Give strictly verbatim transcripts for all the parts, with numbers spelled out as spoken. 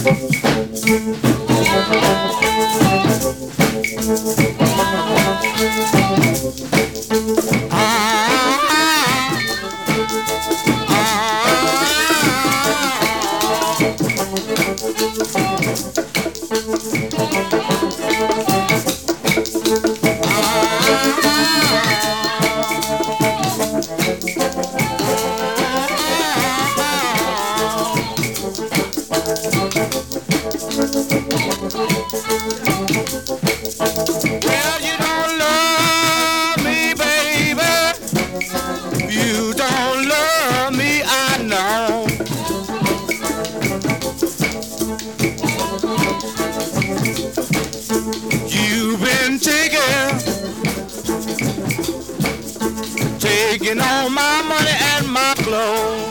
Well, you don't love me, baby. You don't love me, I know. You've been taking, taking all my money and my clothes.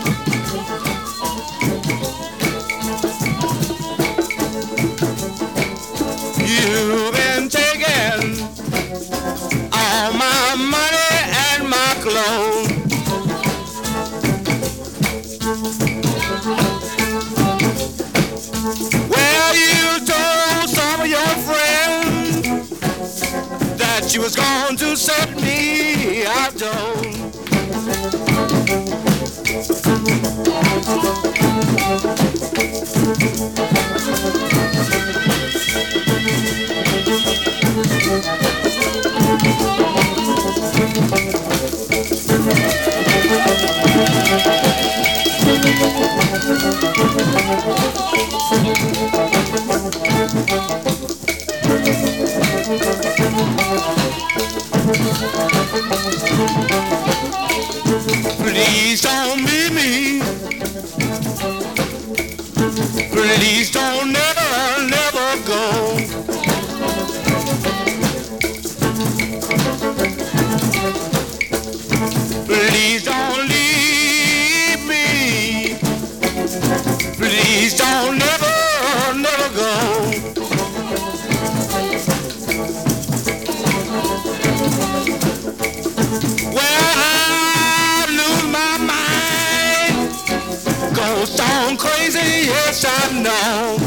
You've been taking all my money and my clothes. Well, you told some of your friends that you was going to set me out, Joe. Please don't leave me. Please don't never, never go. Please don't leave me. Please don't never, never go. Well, I lose my mind, go stone crazy, yes I know.